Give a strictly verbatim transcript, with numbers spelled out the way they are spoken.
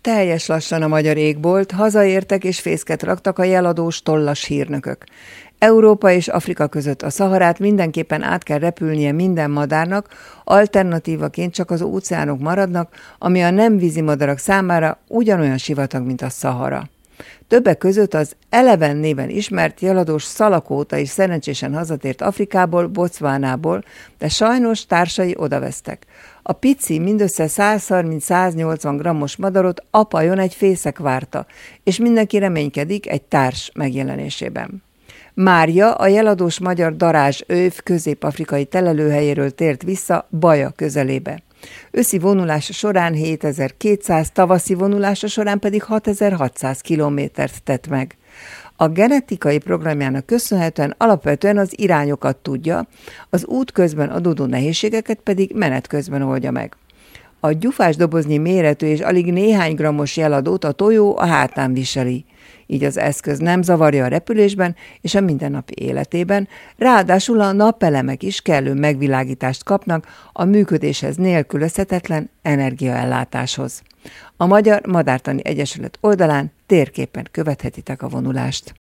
Teljes lassan a magyar égbolt, hazaértek és fészket raktak a jeladós tollas hírnökök. Európa és Afrika között a Szaharát mindenképpen át kell repülnie minden madárnak, alternatívaként csak az óceánok maradnak, ami a nem vízimadarak számára ugyanolyan sivatag, mint a Szahara. Többek között az Eleven néven ismert jeladós szalakóta is szerencsésen hazatért Afrikából, Botswanából, de sajnos társai odavesztek. A pici, mindössze száz harminc-száz nyolcvan grammos madarot apajon egy fészek várta, és mindenki reménykedik egy társ megjelenésében. Mária, a jeladós magyar darázs őv közép-afrikai telelőhelyéről tért vissza Baja közelébe. Őszi vonulása során hétezer-kétszáz, tavaszi vonulása során pedig hatezer-hatszáz kilométert tett meg. A genetikai programjának köszönhetően alapvetően az irányokat tudja, az út közben adódó nehézségeket pedig menet közben oldja meg. A gyufás doboznyi méretű és alig néhány grammos jeladót a tojó a hátán viseli. Így az eszköz nem zavarja a repülésben és a mindennapi életében, ráadásul a napelemek is kellő megvilágítást kapnak a működéshez nélkülözhetetlen energiaellátáshoz. A Magyar Madártani Egyesület oldalán térképen követhetitek a vonulást.